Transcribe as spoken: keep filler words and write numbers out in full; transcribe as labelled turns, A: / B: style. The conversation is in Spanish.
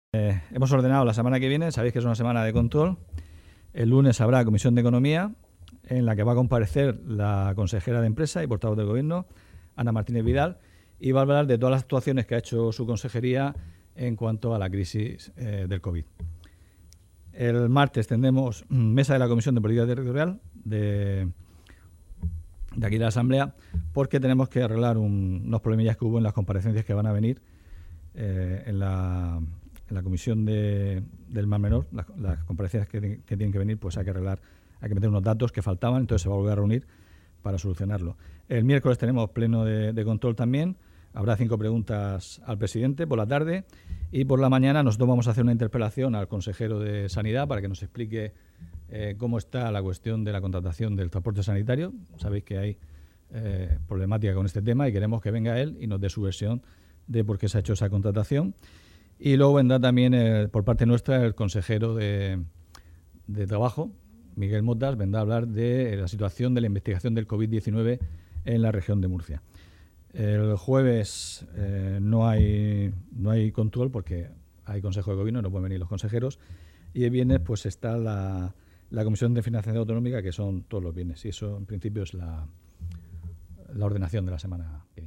A: Eh, hemos ordenado la semana que viene, sabéis que es una semana de control. El lunes habrá Comisión de Economía, en la que va a comparecer la consejera de Empresa y portavoz del Gobierno, Ana Martínez Vidal, y va a hablar de todas las actuaciones que ha hecho su consejería en cuanto a la crisis eh, del COVID. El martes tendremos mesa de la Comisión de Política Territorial de, de aquí de la Asamblea, porque tenemos que arreglar un, unos problemillas que hubo en las comparecencias que van a venir eh, en la... en la comisión de, del Mar Menor, las, las comparecencias que, que tienen que venir, pues hay que arreglar, hay que meter unos datos que faltaban, entonces se va a volver a reunir para solucionarlo. El miércoles tenemos pleno de, de control también, habrá cinco preguntas al presidente por la tarde y por la mañana nosotros vamos a hacer una interpelación al consejero de Sanidad para que nos explique eh, cómo está la cuestión de la contratación del transporte sanitario. Sabéis que hay eh, problemática con este tema y queremos que venga él y nos dé su versión de por qué se ha hecho esa contratación. Y luego vendrá también, eh, por parte nuestra, el consejero de, de Trabajo, Miguel Motas, vendrá a hablar de la situación de la investigación del COVID diecinueve en la región de Murcia. El jueves eh, no hay no hay control porque hay Consejo de Gobierno, no pueden venir los consejeros. Y el viernes pues está la, la Comisión de Financiación Autonómica, que son todos los viernes. Y eso, en principio, es la, la ordenación de la semana que viene.